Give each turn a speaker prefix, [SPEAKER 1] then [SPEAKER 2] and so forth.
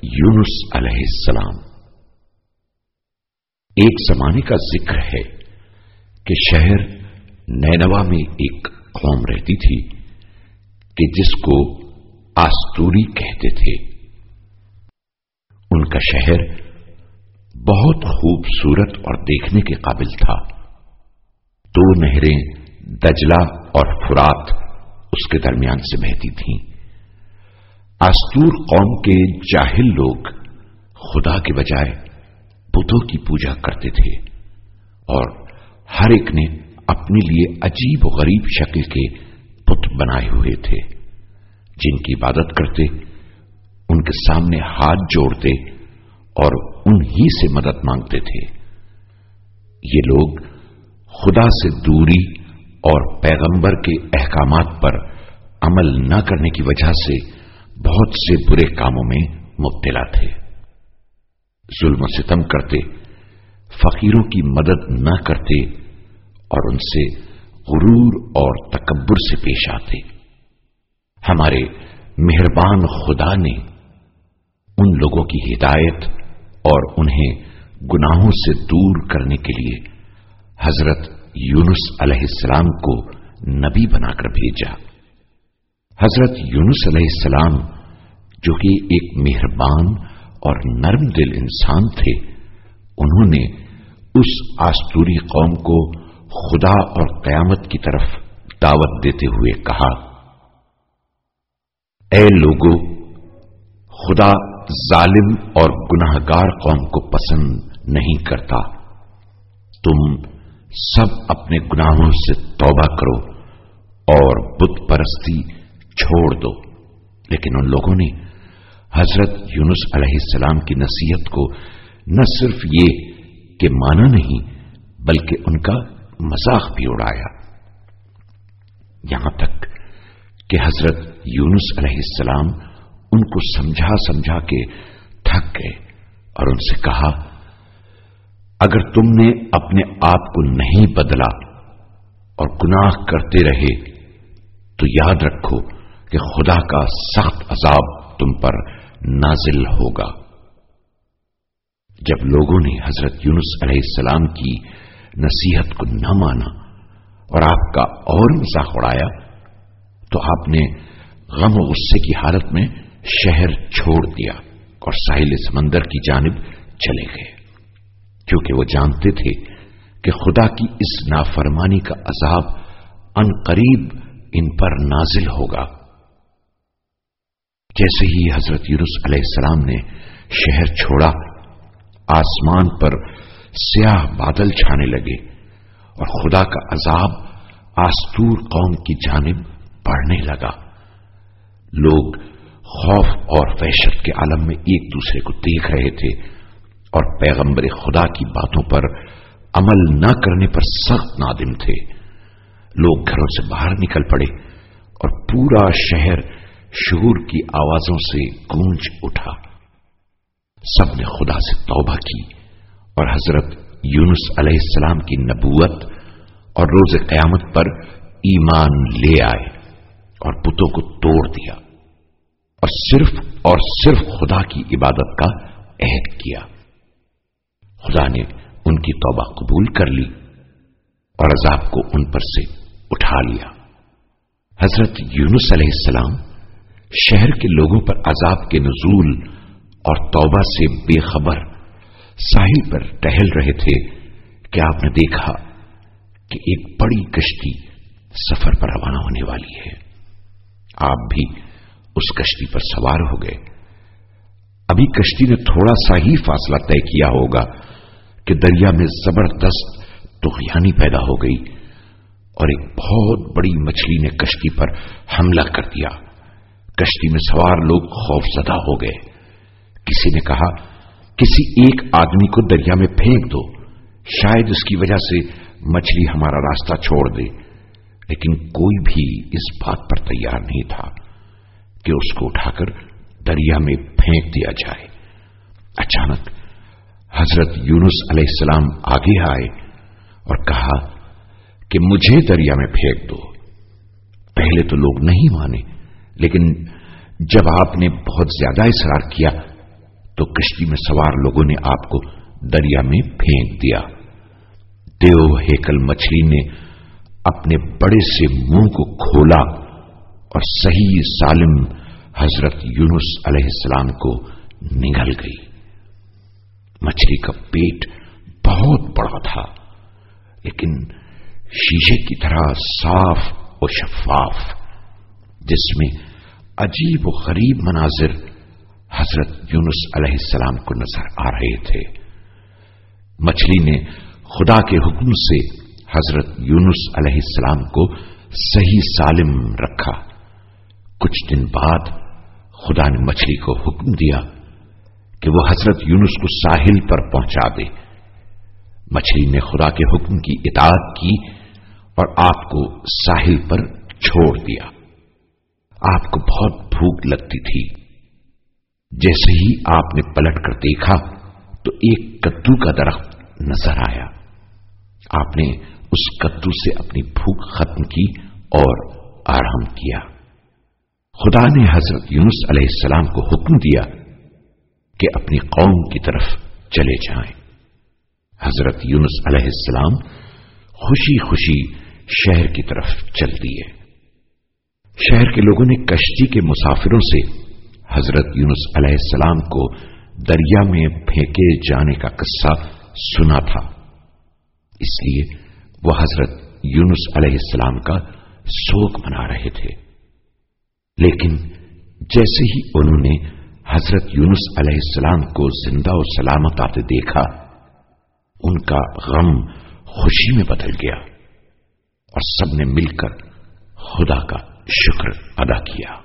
[SPEAKER 1] یونس علیہ السلام۔ ایک زمانے کا ذکر ہے کہ شہر نینوا میں ایک قوم رہتی تھی کہ جس کو آستوری کہتے تھے۔ ان کا شہر بہت خوبصورت اور دیکھنے کے قابل تھا۔ 2 نہریں دجلہ اور فرات اس کے درمیان سے بہتی تھیں۔ آستور قوم کے جاہل لوگ خدا کے بجائے بتوں کی پوجا کرتے تھے اور ہر ایک نے اپنے لیے عجیب و غریب شکل کے بت بنائے ہوئے تھے جن کی عبادت کرتے، ان کے سامنے ہاتھ جوڑتے اور انہی سے مدد مانگتے تھے۔ یہ لوگ خدا سے دوری اور پیغمبر کے احکامات پر عمل نہ کرنے کی وجہ سے بہت سے برے کاموں میں مبتلا تھے۔ ظلم و ستم کرتے، فقیروں کی مدد نہ کرتے اور ان سے غرور اور تکبر سے پیش آتے۔ ہمارے مہربان خدا نے ان لوگوں کی ہدایت اور انہیں گناہوں سے دور کرنے کے لیے حضرت یونس علیہ السلام کو نبی بنا کر بھیجا۔ حضرت یونس علیہ السلام جو کہ ایک مہربان اور نرم دل انسان تھے، انہوں نے اس آستوری قوم کو خدا اور قیامت کی طرف دعوت دیتے ہوئے کہا، اے لوگو، خدا ظالم اور گناہگار قوم کو پسند نہیں کرتا۔ تم سب اپنے گناہوں سے توبہ کرو اور بت پرستی چھوڑ دو۔ لیکن ان لوگوں نے حضرت یونس علیہ السلام کی نصیحت کو نہ صرف یہ کہ مانا نہیں بلکہ ان کا مذاق بھی اڑایا، یہاں تک کہ حضرت یونس علیہ السلام ان کو سمجھا کے تھک گئے اور ان سے کہا، اگر تم نے اپنے آپ کو نہیں بدلا اور گناہ کرتے رہے تو یاد رکھو کہ خدا کا سخت عذاب تم پر نازل ہوگا۔ جب لوگوں نے حضرت یونس علیہ السلام کی نصیحت کو نہ مانا اور آپ کا اور مذاق اڑایا تو آپ نے غم و غصے کی حالت میں شہر چھوڑ دیا اور ساحل سمندر کی جانب چلے گئے، کیونکہ وہ جانتے تھے کہ خدا کی اس نافرمانی کا عذاب ان قریب ان پر نازل ہوگا۔ جیسے ہی حضرت یونس علیہ السلام نے شہر چھوڑا، آسمان پر سیاہ بادل چھانے لگے اور خدا کا عذاب آستور قوم کی جانب بڑھنے لگا۔ لوگ خوف اور وحشت کے عالم میں ایک دوسرے کو دیکھ رہے تھے اور پیغمبر خدا کی باتوں پر عمل نہ کرنے پر سخت نادم تھے۔ لوگ گھروں سے باہر نکل پڑے اور پورا شہر شعور کی آوازوں سے گونج اٹھا۔ سب نے خدا سے توبہ کی اور حضرت یونس علیہ السلام کی نبوت اور روز قیامت پر ایمان لے آئے اور بتوں کو توڑ دیا اور صرف خدا کی عبادت کا عہد کیا۔ خدا نے ان کی توبہ قبول کر لی اور عذاب کو ان پر سے اٹھا لیا۔ حضرت یونس علیہ السلام شہر کے لوگوں پر عذاب کے نزول اور توبہ سے بے خبر ساحل پر ٹہل رہے تھے کہ آپ نے دیکھا کہ ایک بڑی کشتی سفر پر روانہ ہونے والی ہے۔ آپ بھی اس کشتی پر سوار ہو گئے۔ ابھی کشتی نے تھوڑا سا ہی فاصلہ طے کیا ہوگا کہ دریا میں زبردست طغیانی پیدا ہو گئی اور ایک بہت بڑی مچھلی نے کشتی پر حملہ کر دیا۔ کشتی میں سوار لوگ خوف زدہ ہو گئے۔ کسی نے کہا، کسی ایک آدمی کو دریا میں پھینک دو، شاید اس کی وجہ سے مچھلی ہمارا راستہ چھوڑ دے۔ لیکن کوئی بھی اس بات پر تیار نہیں تھا کہ اس کو اٹھا کر دریا میں پھینک دیا جائے۔ اچانک حضرت یونس علیہ السلام آگے آئے اور کہا کہ مجھے دریا میں پھینک دو۔ پہلے تو لوگ نہیں مانے، لیکن جب آپ نے بہت زیادہ اصرار کیا تو کشتی میں سوار لوگوں نے آپ کو دریا میں پھینک دیا۔ دیو ہیکل مچھلی نے اپنے بڑے سے منہ کو کھولا اور صحیح سالم حضرت یونس علیہ السلام کو نگل گئی۔ مچھلی کا پیٹ بہت بڑا تھا، لیکن شیشے کی طرح صاف و شفاف، جس میں عجیب و غریب مناظر حضرت یونس علیہ السلام کو نظر آ رہے تھے۔ مچھلی نے خدا کے حکم سے حضرت یونس علیہ السلام کو صحیح سالم رکھا۔ کچھ دن بعد خدا نے مچھلی کو حکم دیا کہ وہ حضرت یونس کو ساحل پر پہنچا دے۔ مچھلی نے خدا کے حکم کی اطاعت کی اور آپ کو ساحل پر چھوڑ دیا۔ آپ کو بہت بھوک لگتی تھی۔ جیسے ہی آپ نے پلٹ کر دیکھا تو ایک کدو کا درخت نظر آیا۔ آپ نے اس کدو سے اپنی بھوک ختم کی اور آرام کیا۔ خدا نے حضرت یونس علیہ السلام کو حکم دیا کہ اپنی قوم کی طرف چلے جائیں۔ حضرت یونس علیہ السلام خوشی خوشی شہر کی طرف چل دیے۔ شہر کے لوگوں نے کشتی کے مسافروں سے حضرت یونس علیہ السلام کو دریا میں پھینکے جانے کا قصہ سنا تھا، اس لیے وہ حضرت یونس علیہ السلام کا سوگ منا رہے تھے۔ لیکن جیسے ہی انہوں نے حضرت یونس علیہ السلام کو زندہ و سلامت آتے دیکھا، ان کا غم خوشی میں بدل گیا اور سب نے مل کر خدا کا شکر ادا کیا۔